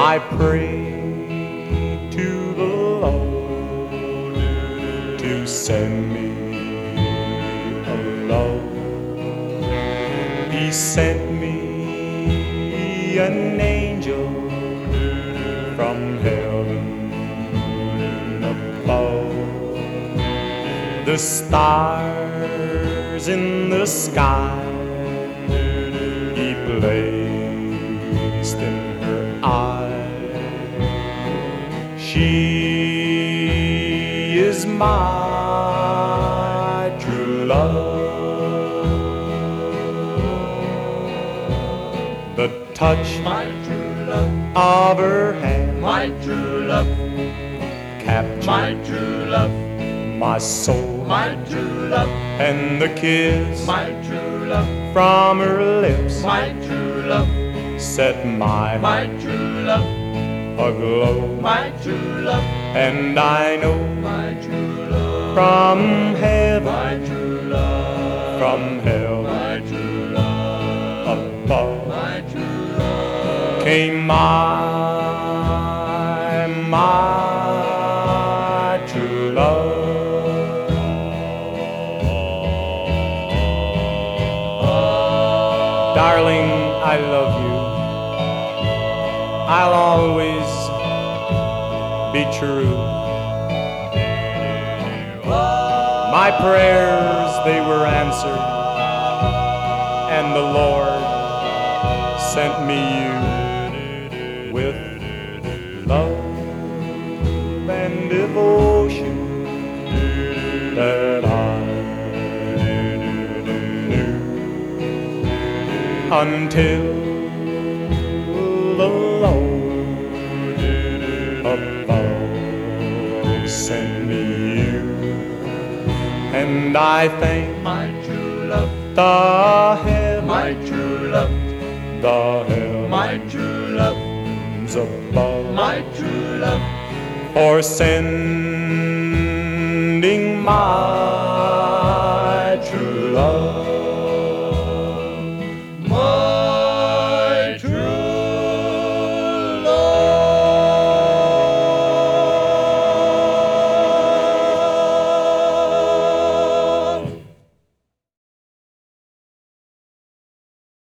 I pray to the Lord to send me a love. He sent me an angel from heaven above. The stars in the sky He placed in her eye. She is my true love. The touch my true love, of her hand my true love, captured my true love, my soul, my true love, and the kiss my true love, from her lips my true love, set my my true love, aglow. my true love, And I know my true love, from heaven, my true love, from hell my true love, above, my true love, came my true love. Darling, I love you. I'll always be true. My prayers, they were answered, and the Lord sent me you with love and devotion that I knew until the Lord above sent me you. And I thank my true love, the heavens, my true love, the heavens my true love, above, my true love, for sending my